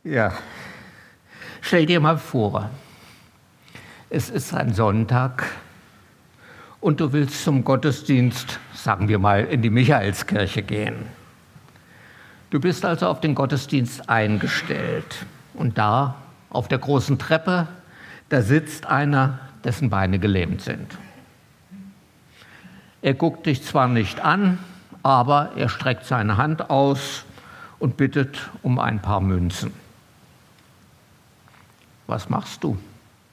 Ja, stell dir mal vor, es ist ein Sonntag und du willst zum Gottesdienst, sagen wir mal, in die Michaelskirche gehen. Du bist also auf den Gottesdienst eingestellt und da auf der großen Treppe, da sitzt einer, dessen Beine gelähmt sind. Er guckt dich zwar nicht an, aber er streckt seine Hand aus und bittet um ein paar Münzen. Was machst du?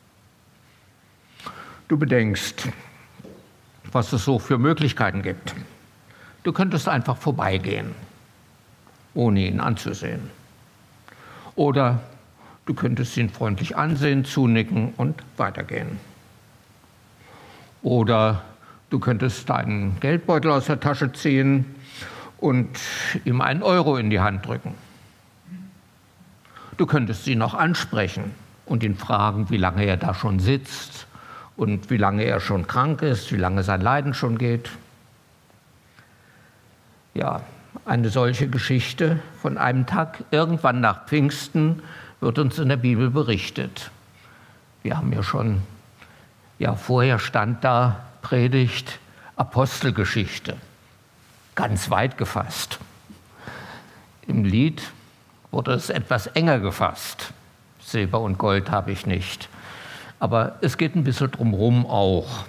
Du bedenkst, was es so für Möglichkeiten gibt. Du könntest einfach vorbeigehen, ohne ihn anzusehen. Oder du könntest ihn freundlich ansehen, zunicken und weitergehen. Oder du könntest deinen Geldbeutel aus der Tasche ziehen und ihm einen Euro in die Hand drücken. Du könntest ihn noch ansprechen und ihn fragen, wie lange er da schon sitzt und wie lange er schon krank ist, wie lange sein Leiden schon geht. Ja, eine solche Geschichte von einem Tag irgendwann nach Pfingsten wird uns in der Bibel berichtet. Wir haben vorher stand da Predigt Apostelgeschichte, ganz weit gefasst. Im Lied wurde es etwas enger gefasst. Silber und Gold habe ich nicht. Aber es geht ein bisschen drumherum auch.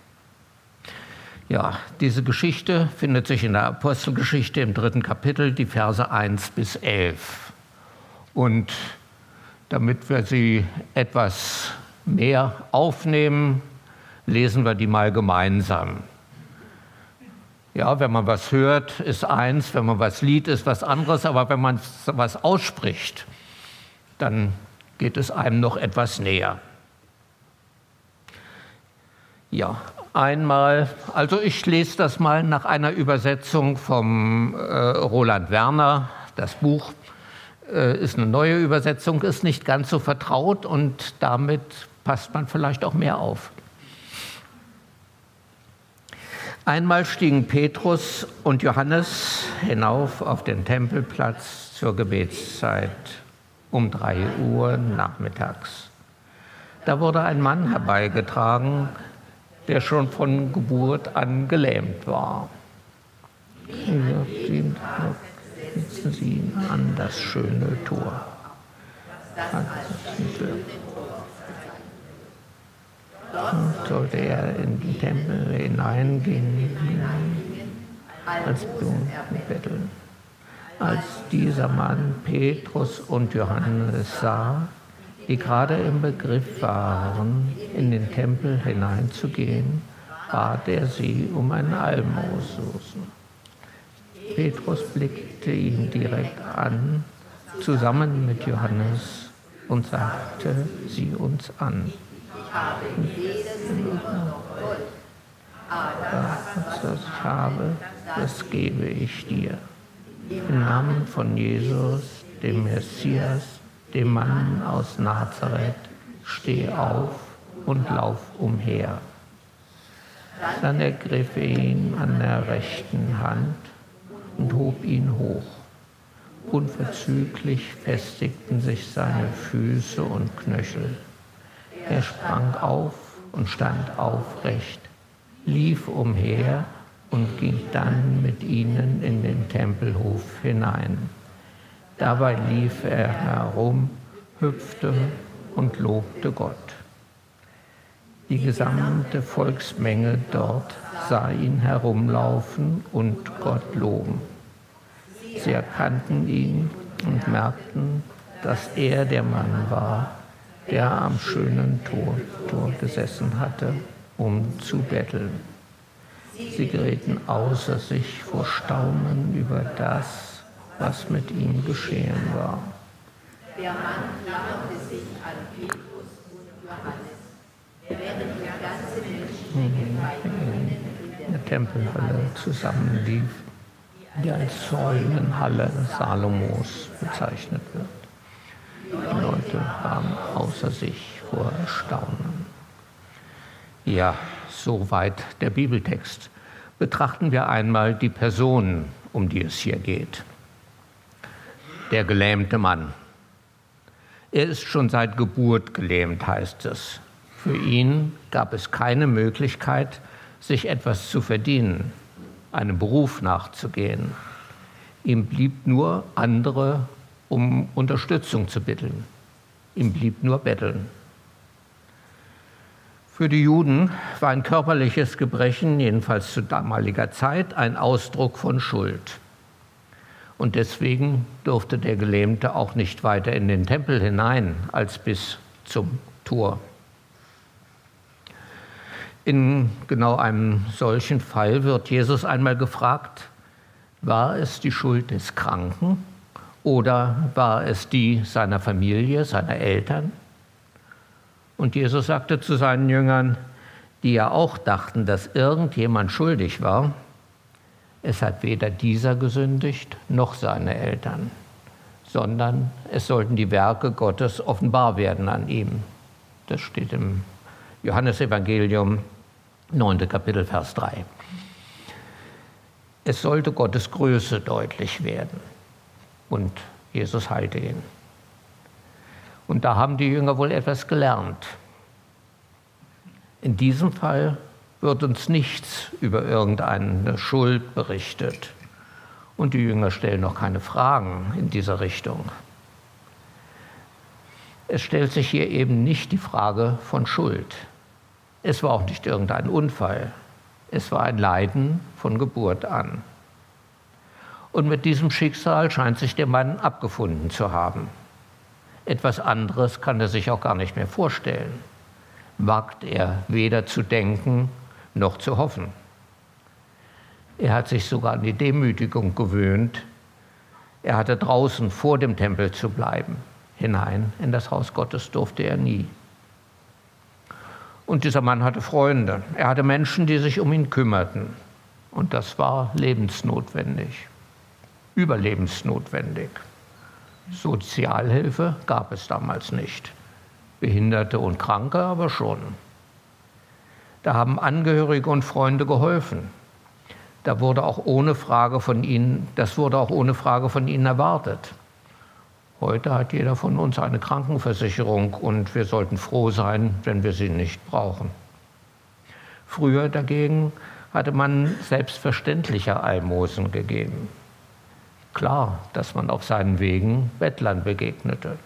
Ja, diese Geschichte findet sich in der Apostelgeschichte im 3. Kapitel, die Verse 1 bis 11. Und damit wir sie etwas mehr aufnehmen, lesen wir die mal gemeinsam. Ja, wenn man was hört, ist eins, wenn man was liest, ist was anderes, aber wenn man was ausspricht, dann geht es einem noch etwas näher. Ja, also ich lese das mal nach einer Übersetzung vom Roland Werner. Das Buch ist eine neue Übersetzung, ist nicht ganz so vertraut und damit passt man vielleicht auch mehr auf. Einmal stiegen Petrus und Johannes hinauf auf den Tempelplatz zur Gebetszeit um 3 Uhr nachmittags. Da wurde ein Mann herbeigetragen, der schon von Geburt an gelähmt war. Setzen Sie ihn an das schöne Tor. Und sollte er in den Tempel hineingehen, als betteln. Als dieser Mann Petrus und Johannes sah, die gerade im Begriff waren, in den Tempel hineinzugehen, bat er sie um ein Almosen. Petrus blickte ihn direkt an, zusammen mit Johannes, und sagte, sieh uns an. Was ich habe, das gebe ich dir. Im Namen von Jesus, dem Messias, dem Mann aus Nazareth, steh auf und lauf umher. Dann ergriff er ihn an der rechten Hand und hob ihn hoch. Unverzüglich festigten sich seine Füße und Knöchel. Er sprang auf und stand aufrecht, lief umher und ging dann mit ihnen in den Tempelhof hinein. Dabei lief er herum, hüpfte und lobte Gott. Die gesamte Volksmenge dort sah ihn herumlaufen und Gott loben. Sie erkannten ihn und merkten, dass er der Mann war, der am schönen Tor gesessen hatte, um zu betteln. Sie gerieten außer sich vor Staunen über das, was mit ihm geschehen war. Der Mann klammerte sich an Petrus und Johannes, während die ganze Menschenmenge in der Tempelhalle zusammenlief, die als Säulenhalle Salomos bezeichnet wird. Die Leute waren außer sich vor Erstaunen. Ja, soweit der Bibeltext. Betrachten wir einmal die Person, um die es hier geht. Der gelähmte Mann. Er ist schon seit Geburt gelähmt, heißt es. Für ihn gab es keine Möglichkeit, sich etwas zu verdienen, einem Beruf nachzugehen. Ihm blieb nur andere um Unterstützung zu bitten. Ihm blieb nur betteln. Für die Juden war ein körperliches Gebrechen, jedenfalls zu damaliger Zeit, ein Ausdruck von Schuld. Und deswegen durfte der Gelähmte auch nicht weiter in den Tempel hinein, als bis zum Tor. In genau einem solchen Fall wird Jesus einmal gefragt, war es die Schuld des Kranken oder war es die seiner Familie, seiner Eltern? Und Jesus sagte zu seinen Jüngern, die ja auch dachten, dass irgendjemand schuldig war, es hat weder dieser gesündigt noch seine Eltern, sondern es sollten die Werke Gottes offenbar werden an ihm. Das steht im Johannesevangelium, 9. Kapitel, Vers 3. Es sollte Gottes Größe deutlich werden. Und Jesus heilte ihn. Und da haben die Jünger wohl etwas gelernt. In diesem Fall wird uns nichts über irgendeine Schuld berichtet. Und die Jünger stellen noch keine Fragen in dieser Richtung. Es stellt sich hier eben nicht die Frage von Schuld. Es war auch nicht irgendein Unfall. Es war ein Leiden von Geburt an. Und mit diesem Schicksal scheint sich der Mann abgefunden zu haben. Etwas anderes kann er sich auch gar nicht mehr vorstellen. Wagt er weder zu denken noch zu hoffen. Er hat sich sogar an die Demütigung gewöhnt. Er hatte draußen vor dem Tempel zu bleiben. Hinein in das Haus Gottes durfte er nie. Und dieser Mann hatte Freunde. Er hatte Menschen, die sich um ihn kümmerten. Und das war lebensnotwendig, überlebensnotwendig. Sozialhilfe gab es damals nicht. Behinderte und Kranke aber schon. Da haben Angehörige und Freunde geholfen. Das wurde auch ohne Frage von ihnen erwartet. Heute hat jeder von uns eine Krankenversicherung und wir sollten froh sein, wenn wir sie nicht brauchen. Früher dagegen hatte man selbstverständlicher Almosen gegeben. Klar, dass man auf seinen Wegen Bettlern begegnete.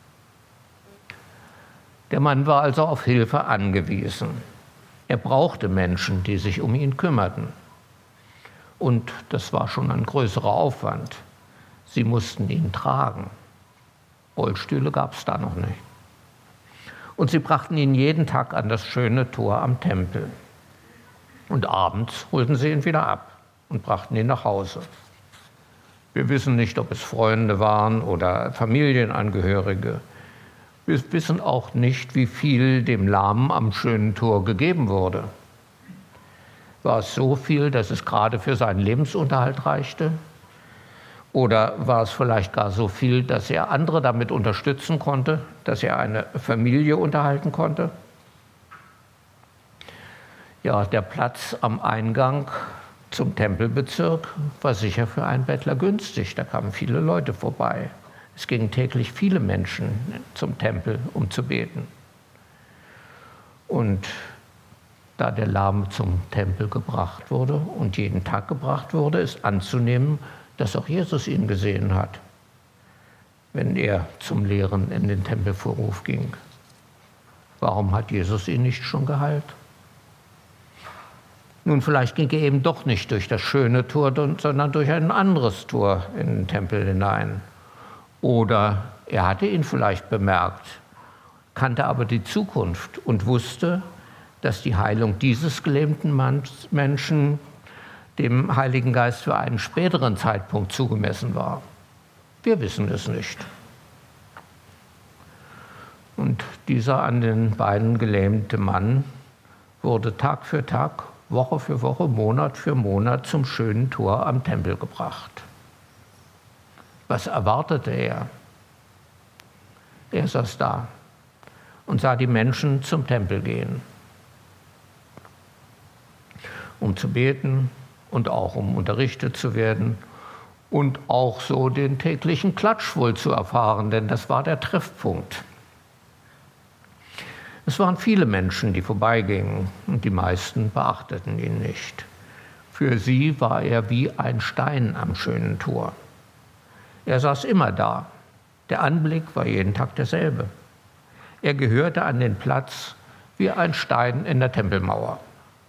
Der Mann war also auf Hilfe angewiesen. Er brauchte Menschen, die sich um ihn kümmerten. Und das war schon ein größerer Aufwand. Sie mussten ihn tragen. Rollstühle gab es da noch nicht. Und sie brachten ihn jeden Tag an das schöne Tor am Tempel. Und abends holten sie ihn wieder ab und brachten ihn nach Hause. Wir wissen nicht, ob es Freunde waren oder Familienangehörige. Wir wissen auch nicht, wie viel dem Lahmen am schönen Tor gegeben wurde. War es so viel, dass es gerade für seinen Lebensunterhalt reichte? Oder war es vielleicht gar so viel, dass er andere damit unterstützen konnte, dass er eine Familie unterhalten konnte? Ja, der Platz am Eingang zum Tempelbezirk war sicher für einen Bettler günstig. Da kamen viele Leute vorbei. Es gingen täglich viele Menschen zum Tempel, um zu beten. Und da der Lahme zum Tempel gebracht wurde und jeden Tag gebracht wurde, ist anzunehmen, dass auch Jesus ihn gesehen hat, wenn er zum Lehren in den Tempelvorhof ging. Warum hat Jesus ihn nicht schon geheilt? Nun, vielleicht ging er eben doch nicht durch das schöne Tor, sondern durch ein anderes Tor in den Tempel hinein. Oder er hatte ihn vielleicht bemerkt, kannte aber die Zukunft und wusste, dass die Heilung dieses gelähmten Menschen dem Heiligen Geist für einen späteren Zeitpunkt zugemessen war. Wir wissen es nicht. Und dieser an den Beinen gelähmte Mann wurde Tag für Tag, Woche für Woche, Monat für Monat zum schönen Tor am Tempel gebracht. Was erwartete er? Er saß da und sah die Menschen zum Tempel gehen, um zu beten und auch um unterrichtet zu werden und auch so den täglichen Klatsch wohl zu erfahren, denn das war der Treffpunkt. Es waren viele Menschen, die vorbeigingen, und die meisten beachteten ihn nicht. Für sie war er wie ein Stein am schönen Tor. Er saß immer da. Der Anblick war jeden Tag derselbe. Er gehörte an den Platz wie ein Stein in der Tempelmauer.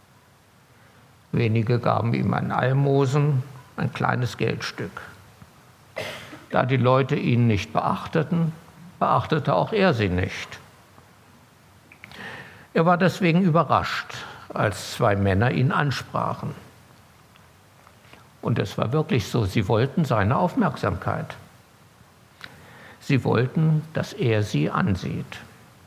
Wenige gaben ihm ein Almosen, ein kleines Geldstück. Da die Leute ihn nicht beachteten, beachtete auch er sie nicht. Er war deswegen überrascht, als zwei Männer ihn ansprachen. Und es war wirklich so, sie wollten seine Aufmerksamkeit. Sie wollten, dass er sie ansieht.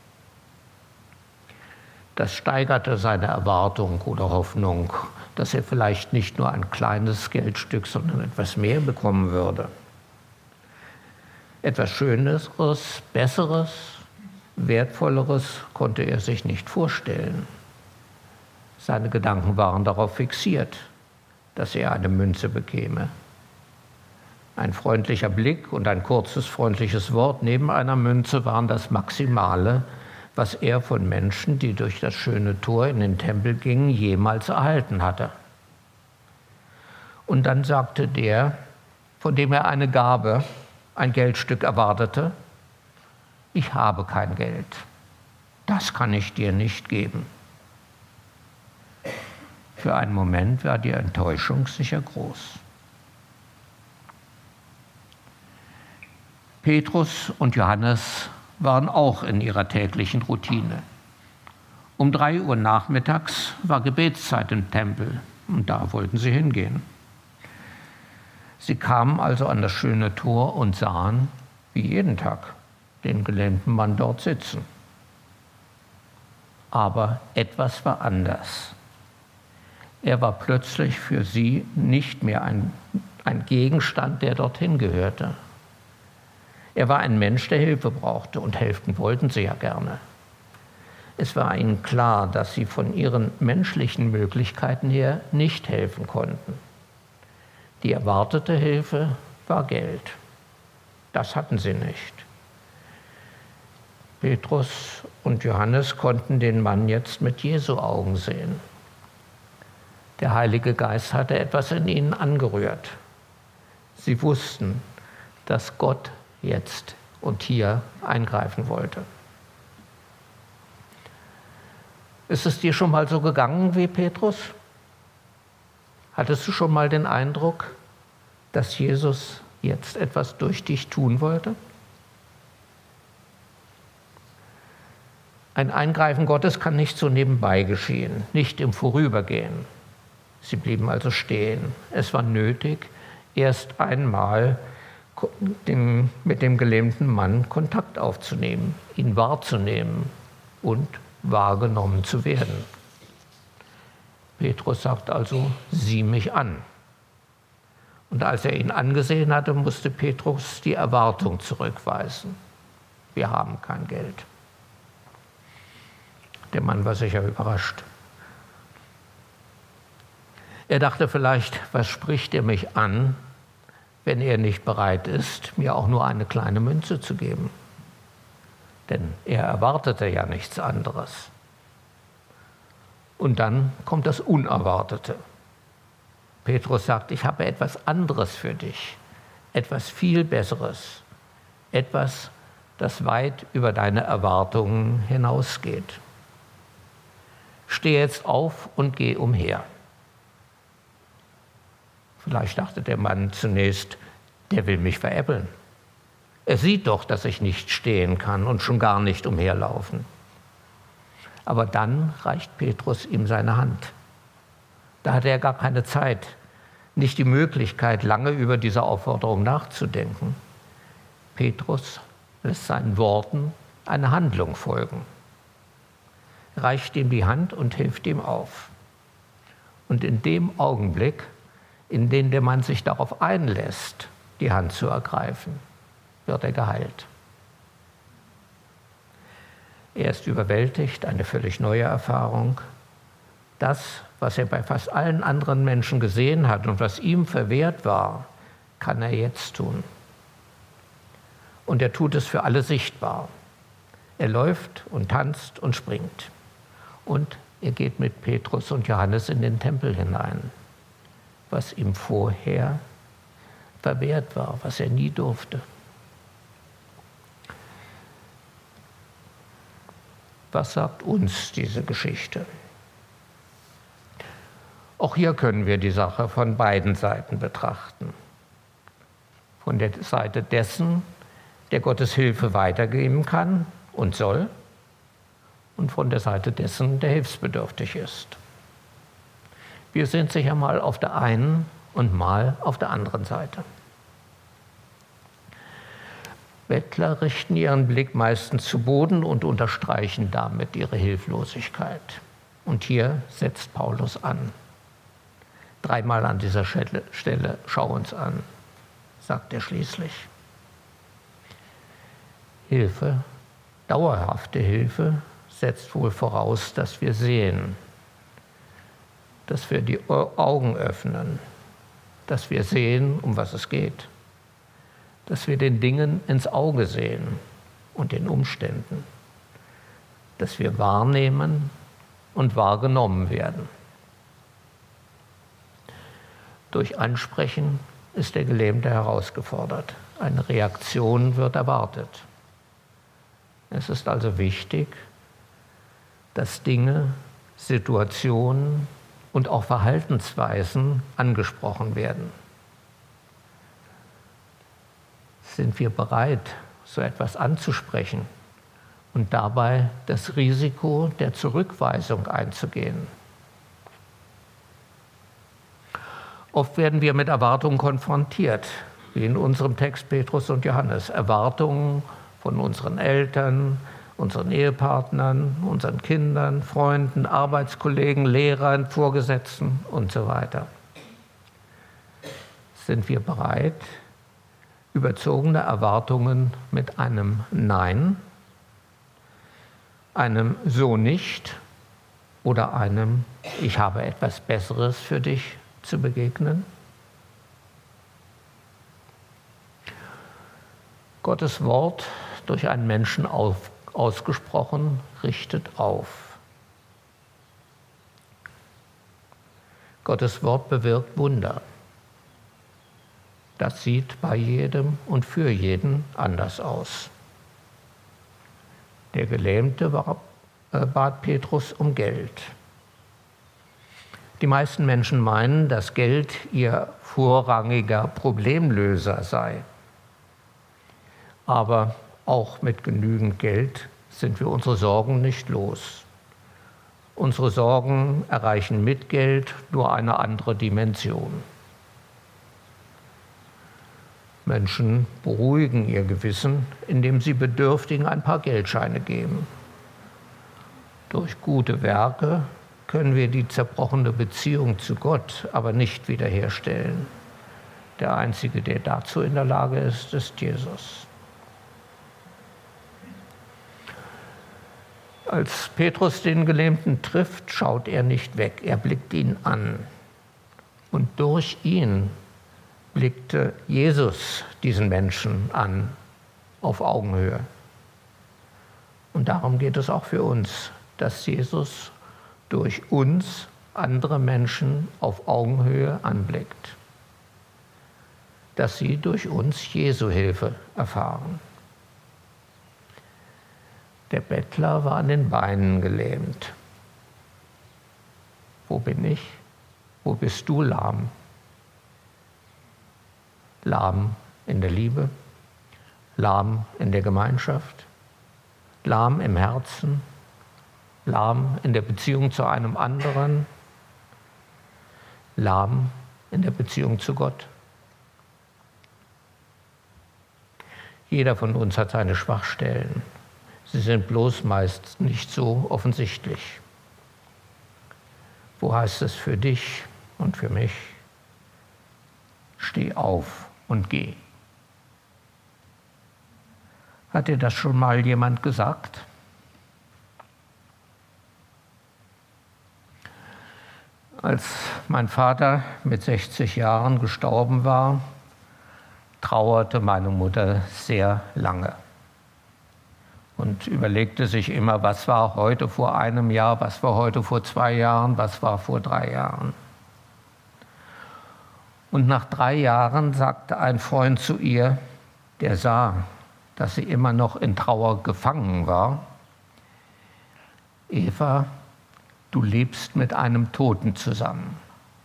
Das steigerte seine Erwartung oder Hoffnung, dass er vielleicht nicht nur ein kleines Geldstück, sondern etwas mehr bekommen würde. Etwas Schöneres, Besseres, Wertvolleres konnte er sich nicht vorstellen. Seine Gedanken waren darauf fixiert, dass er eine Münze bekäme. Ein freundlicher Blick und ein kurzes, freundliches Wort neben einer Münze waren das Maximale, was er von Menschen, die durch das schöne Tor in den Tempel gingen, jemals erhalten hatte. Und dann sagte der, von dem er eine Gabe, ein Geldstück erwartete: Ich habe kein Geld, das kann ich dir nicht geben. Für einen Moment war die Enttäuschung sicher groß. Petrus und Johannes waren auch in ihrer täglichen Routine. Um 3 Uhr nachmittags war Gebetszeit im Tempel und da wollten sie hingehen. Sie kamen also an das schöne Tor und sahen, wie jeden Tag, den gelähmten Mann dort sitzen. Aber etwas war anders. Er war plötzlich für sie nicht mehr ein Gegenstand, der dorthin gehörte. Er war ein Mensch, der Hilfe brauchte, und helfen wollten sie ja gerne. Es war ihnen klar, dass sie von ihren menschlichen Möglichkeiten her nicht helfen konnten. Die erwartete Hilfe war Geld. Das hatten sie nicht. Petrus und Johannes konnten den Mann jetzt mit Jesu Augen sehen. Der Heilige Geist hatte etwas in ihnen angerührt. Sie wussten, dass Gott jetzt und hier eingreifen wollte. Ist es dir schon mal so gegangen wie Petrus? Hattest du schon mal den Eindruck, dass Jesus jetzt etwas durch dich tun wollte? Ein Eingreifen Gottes kann nicht so nebenbei geschehen, nicht im Vorübergehen. Sie blieben also stehen. Es war nötig, erst einmal mit dem gelähmten Mann Kontakt aufzunehmen, ihn wahrzunehmen und wahrgenommen zu werden. Petrus sagt also: Sieh mich an. Und als er ihn angesehen hatte, musste Petrus die Erwartung zurückweisen: Wir haben kein Geld. Der Mann war sicher überrascht. Er dachte vielleicht: Was spricht er mich an, wenn er nicht bereit ist, mir auch nur eine kleine Münze zu geben? Denn er erwartete ja nichts anderes. Und dann kommt das Unerwartete. Petrus sagt: Ich habe etwas anderes für dich, etwas viel Besseres, etwas, das weit über deine Erwartungen hinausgeht. Steh jetzt auf und geh umher. Vielleicht dachte der Mann zunächst: Der will mich veräppeln. Er sieht doch, dass ich nicht stehen kann und schon gar nicht umherlaufen. Aber dann reicht Petrus ihm seine Hand. Da hatte er gar keine Zeit, nicht die Möglichkeit, lange über diese Aufforderung nachzudenken. Petrus lässt seinen Worten eine Handlung folgen, reicht ihm die Hand und hilft ihm auf. Und in dem Augenblick, in dem der Mann sich darauf einlässt, die Hand zu ergreifen, wird er geheilt. Er ist überwältigt, eine völlig neue Erfahrung. Das, was er bei fast allen anderen Menschen gesehen hat und was ihm verwehrt war, kann er jetzt tun. Und er tut es für alle sichtbar. Er läuft und tanzt und springt. Und er geht mit Petrus und Johannes in den Tempel hinein, was ihm vorher verwehrt war, was er nie durfte. Was sagt uns diese Geschichte? Auch hier können wir die Sache von beiden Seiten betrachten. Von der Seite dessen, der Gottes Hilfe weitergeben kann und soll, und von der Seite dessen, der hilfsbedürftig ist. Wir sind sicher mal auf der einen und mal auf der anderen Seite. Bettler richten ihren Blick meistens zu Boden und unterstreichen damit ihre Hilflosigkeit. Und hier setzt Paulus an. 3-mal an dieser Stelle, schau uns an, sagt er schließlich. Hilfe, dauerhafte Hilfe, setzt wohl voraus, dass wir sehen, dass wir die Augen öffnen, dass wir sehen, um was es geht, dass wir den Dingen ins Auge sehen und den Umständen, dass wir wahrnehmen und wahrgenommen werden. Durch Ansprechen ist der Gelähmte herausgefordert. Eine Reaktion wird erwartet. Es ist also wichtig, dass Dinge, Situationen und auch Verhaltensweisen angesprochen werden. Sind wir bereit, so etwas anzusprechen und dabei das Risiko der Zurückweisung einzugehen? Oft werden wir mit Erwartungen konfrontiert, wie in unserem Text Petrus und Johannes. Erwartungen von unseren Eltern, unseren Ehepartnern, unseren Kindern, Freunden, Arbeitskollegen, Lehrern, Vorgesetzten und so weiter. Sind wir bereit, überzogene Erwartungen mit einem Nein, einem So nicht oder einem Ich habe etwas Besseres für dich zu begegnen? Gottes Wort durch einen Menschen ausgesprochen richtet auf. Gottes Wort bewirkt Wunder. Das sieht bei jedem und für jeden anders aus. Der Gelähmte bat Petrus um Geld. Die meisten Menschen meinen, dass Geld ihr vorrangiger Problemlöser sei. Aber auch mit genügend Geld sind wir unsere Sorgen nicht los. Unsere Sorgen erreichen mit Geld nur eine andere Dimension. Menschen beruhigen ihr Gewissen, indem sie Bedürftigen ein paar Geldscheine geben. Durch gute Werke können wir die zerbrochene Beziehung zu Gott aber nicht wiederherstellen. Der Einzige, der dazu in der Lage ist, ist Jesus. Als Petrus den Gelähmten trifft, schaut er nicht weg, er blickt ihn an. Und durch ihn blickte Jesus diesen Menschen an, auf Augenhöhe. Und darum geht es auch für uns, dass Jesus durch uns andere Menschen auf Augenhöhe anblickt. Dass sie durch uns Jesu Hilfe erfahren. Der Bettler war an den Beinen gelähmt. Wo bin ich? Wo bist du lahm? Lahm in der Liebe, lahm in der Gemeinschaft, lahm im Herzen, lahm in der Beziehung zu einem anderen, lahm in der Beziehung zu Gott. Jeder von uns hat seine Schwachstellen. Sie sind bloß meist nicht so offensichtlich. Wo heißt es für dich und für mich? Steh auf und geh. Hat dir das schon mal jemand gesagt? Als mein Vater mit 60 Jahren gestorben war, trauerte meine Mutter sehr lange und überlegte sich immer, was war heute vor einem Jahr, was war heute vor 2 Jahren, was war vor 3 Jahren. Und nach 3 Jahren sagte ein Freund zu ihr, der sah, dass sie immer noch in Trauer gefangen war: Eva, du lebst mit einem Toten zusammen.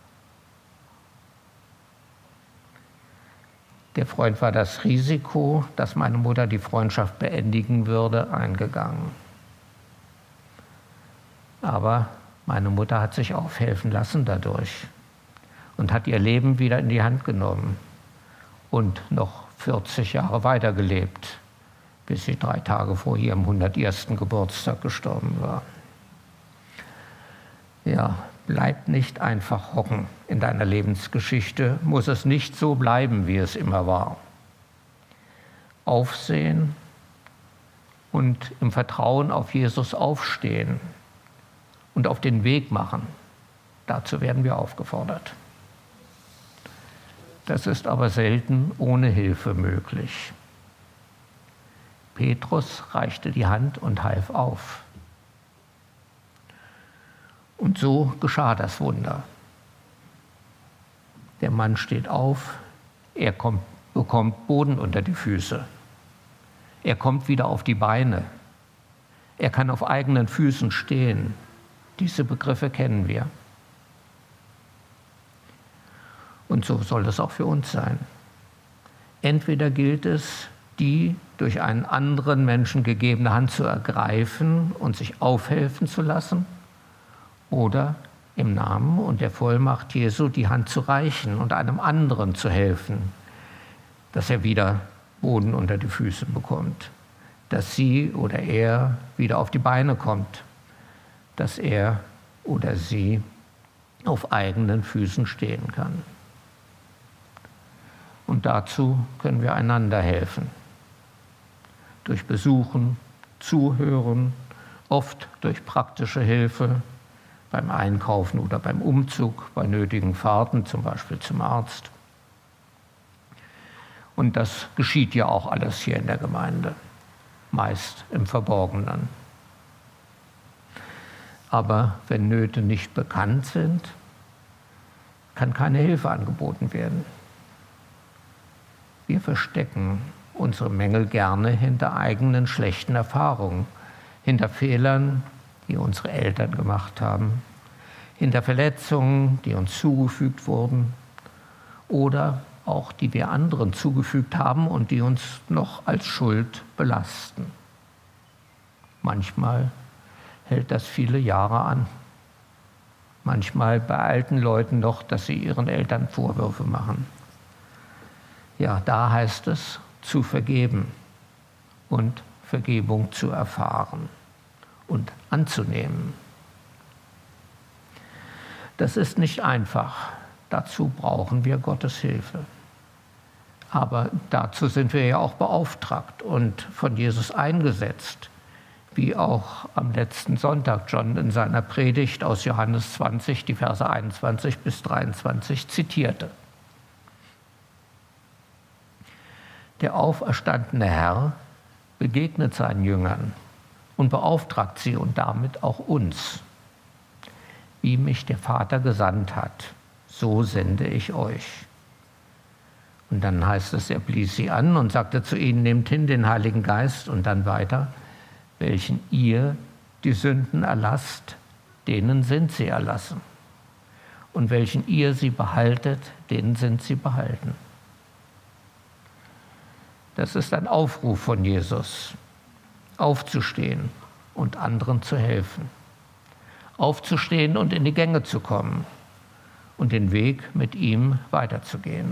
Der Freund war das Risiko, dass meine Mutter die Freundschaft beendigen würde, eingegangen. Aber meine Mutter hat sich aufhelfen lassen dadurch und hat ihr Leben wieder in die Hand genommen und noch 40 Jahre weitergelebt, bis sie 3 Tage vor ihrem 101. Geburtstag gestorben war. Ja, bleib nicht einfach hocken in deiner Lebensgeschichte, muss es nicht so bleiben, wie es immer war. Aufsehen und im Vertrauen auf Jesus aufstehen und auf den Weg machen, dazu werden wir aufgefordert. Das ist aber selten ohne Hilfe möglich. Petrus reichte die Hand und half auf. Und so geschah das Wunder. Der Mann steht auf, er bekommt Boden unter die Füße. Er kommt wieder auf die Beine. Er kann auf eigenen Füßen stehen. Diese Begriffe kennen wir. Und so soll es auch für uns sein. Entweder gilt es, die durch einen anderen Menschen gegebene Hand zu ergreifen und sich aufhelfen zu lassen, oder im Namen und der Vollmacht Jesu die Hand zu reichen und einem anderen zu helfen, dass er wieder Boden unter die Füße bekommt, dass sie oder er wieder auf die Beine kommt, dass er oder sie auf eigenen Füßen stehen kann. Und dazu können wir einander helfen. Durch Besuchen, Zuhören, oft durch praktische Hilfe, beim Einkaufen oder beim Umzug, bei nötigen Fahrten, zum Beispiel zum Arzt. Und das geschieht ja auch alles hier in der Gemeinde, meist im Verborgenen. Aber wenn Nöte nicht bekannt sind, kann keine Hilfe angeboten werden. Wir verstecken unsere Mängel gerne hinter eigenen schlechten Erfahrungen, hinter Fehlern, die unsere Eltern gemacht haben, hinter Verletzungen, die uns zugefügt wurden oder auch die wir anderen zugefügt haben und die uns noch als Schuld belasten. Manchmal hält das viele Jahre an. Manchmal bei alten Leuten noch, dass sie ihren Eltern Vorwürfe machen. Ja, da heißt es, zu vergeben und Vergebung zu erfahren und anzunehmen. Das ist nicht einfach. Dazu brauchen wir Gottes Hilfe. Aber dazu sind wir ja auch beauftragt und von Jesus eingesetzt, wie auch am letzten Sonntag John in seiner Predigt aus Johannes 20, die Verse 21 bis 23 zitierte. Der auferstandene Herr begegnet seinen Jüngern und beauftragt sie und damit auch uns. Wie mich der Vater gesandt hat, so sende ich euch. Und dann heißt es, er blies sie an und sagte zu ihnen, nehmt hin den Heiligen Geist, und dann weiter, welchen ihr die Sünden erlasst, denen sind sie erlassen. Und welchen ihr sie behaltet, denen sind sie behalten. Das ist ein Aufruf von Jesus, aufzustehen und anderen zu helfen. Aufzustehen und in die Gänge zu kommen und den Weg mit ihm weiterzugehen.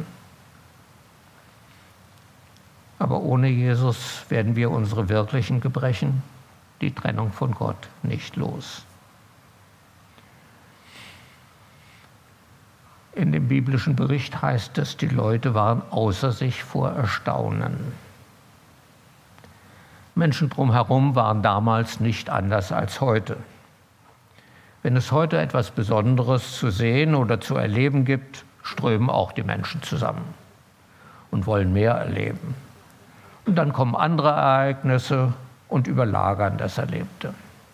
Aber ohne Jesus werden wir unsere wirklichen Gebrechen, die Trennung von Gott, nicht los. In dem biblischen Bericht heißt es, die Leute waren außer sich vor Erstaunen. Menschen drumherum waren damals nicht anders als heute. Wenn es heute etwas Besonderes zu sehen oder zu erleben gibt, strömen auch die Menschen zusammen. und wollen mehr erleben. Und dann kommen andere Ereignisse und überlagern das Erlebte.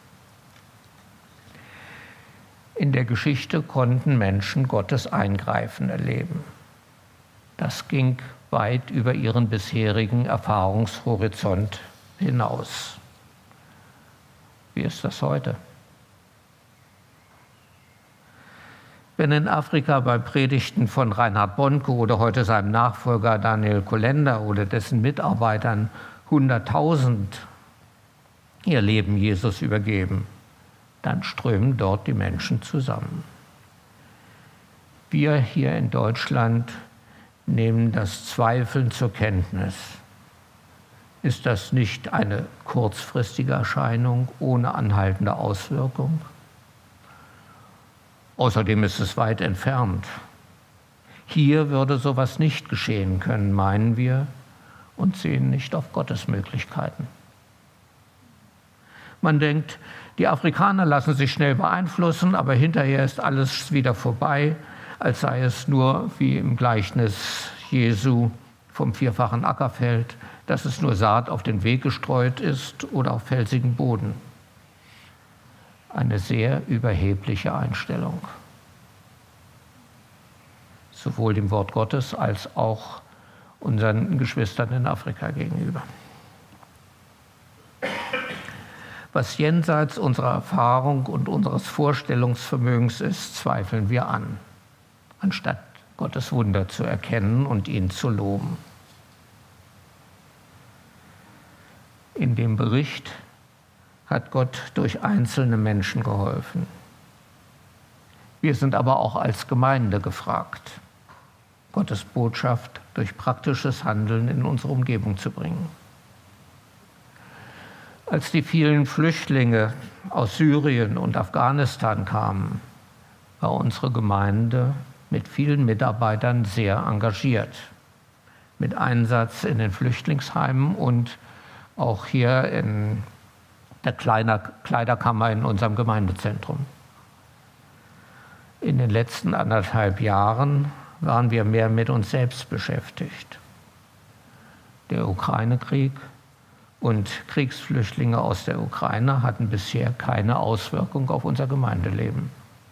In der Geschichte konnten Menschen Gottes Eingreifen erleben. Das ging weit über ihren bisherigen Erfahrungshorizont hinaus. Wie ist das heute? Wenn in Afrika bei Predigten von Reinhard Bonke oder heute seinem Nachfolger Daniel Kolender oder dessen Mitarbeitern 100.000 ihr Leben Jesus übergeben, dann strömen dort die Menschen zusammen. Wir hier in Deutschland nehmen das Zweifeln zur Kenntnis. Ist das nicht eine kurzfristige Erscheinung ohne anhaltende Auswirkung? Außerdem ist es weit entfernt. Hier würde sowas nicht geschehen können, meinen wir, und sehen nicht auf Gottes Möglichkeiten. Man denkt, die Afrikaner lassen sich schnell beeinflussen, aber hinterher ist alles wieder vorbei, als sei es nur wie im Gleichnis Jesu vom vierfachen Ackerfeld, dass es nur Saat auf den Weg gestreut ist oder auf felsigen Boden. Eine sehr überhebliche Einstellung. Sowohl dem Wort Gottes als auch unseren Geschwistern in Afrika gegenüber. Was jenseits unserer Erfahrung und unseres Vorstellungsvermögens ist, zweifeln wir an, anstatt Gottes Wunder zu erkennen und ihn zu loben. In dem Bericht hat Gott durch einzelne Menschen geholfen. Wir sind aber auch als Gemeinde gefragt, Gottes Botschaft durch praktisches Handeln in unsere Umgebung zu bringen. Als die vielen Flüchtlinge aus Syrien und Afghanistan kamen, war unsere Gemeinde mit vielen Mitarbeitern sehr engagiert, mit Einsatz in den Flüchtlingsheimen und auch hier in der Kleiderkammer in unserem Gemeindezentrum. In den letzten 1,5 Jahren waren wir mehr mit uns selbst beschäftigt. Der Ukraine-Krieg und Kriegsflüchtlinge aus der Ukraine hatten bisher keine Auswirkung auf unser Gemeindeleben.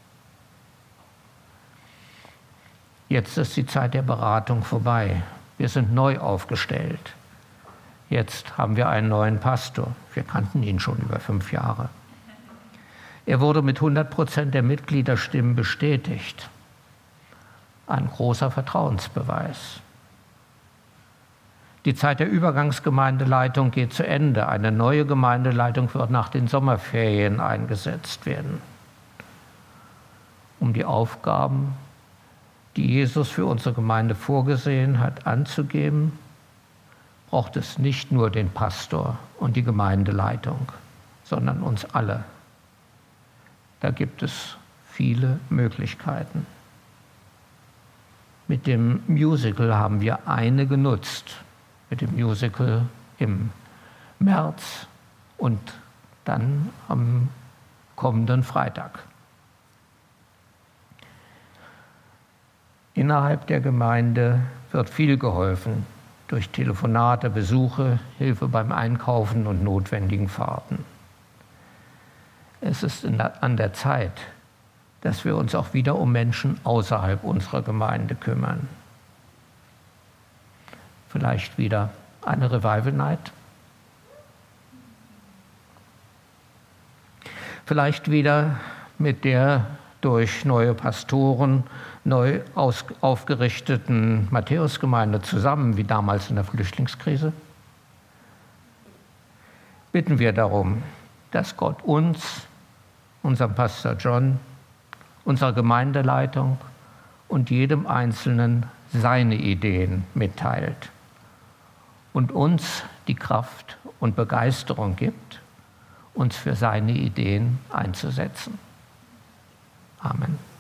Jetzt ist die Zeit der Beratung vorbei. Wir sind neu aufgestellt. Jetzt haben wir einen neuen Pastor. Wir kannten ihn schon über 5 Jahre. Er wurde mit 100% der Mitgliederstimmen bestätigt. Ein großer Vertrauensbeweis. Die Zeit der Übergangsgemeindeleitung geht zu Ende. Eine neue Gemeindeleitung wird nach den Sommerferien eingesetzt werden, um die Aufgaben, die Jesus für unsere Gemeinde vorgesehen hat, anzugeben, braucht es nicht nur den Pastor und die Gemeindeleitung, sondern uns alle. Da gibt es viele Möglichkeiten. Mit dem Musical haben wir eine genutzt. Mit dem Musical im März und dann am kommenden Freitag. Innerhalb der Gemeinde wird viel geholfen durch Telefonate, Besuche, Hilfe beim Einkaufen und notwendigen Fahrten. Es ist an der Zeit, dass wir uns auch wieder um Menschen außerhalb unserer Gemeinde kümmern. Vielleicht wieder eine Revival Night. Vielleicht wieder mit der durch neue Pastoren neu aufgerichteten Matthäusgemeinde zusammen, wie damals in der Flüchtlingskrise. Bitten wir darum, dass Gott uns, unserem Pastor John, unserer Gemeindeleitung und jedem Einzelnen seine Ideen mitteilt und uns die Kraft und Begeisterung gibt, uns für seine Ideen einzusetzen. Amen.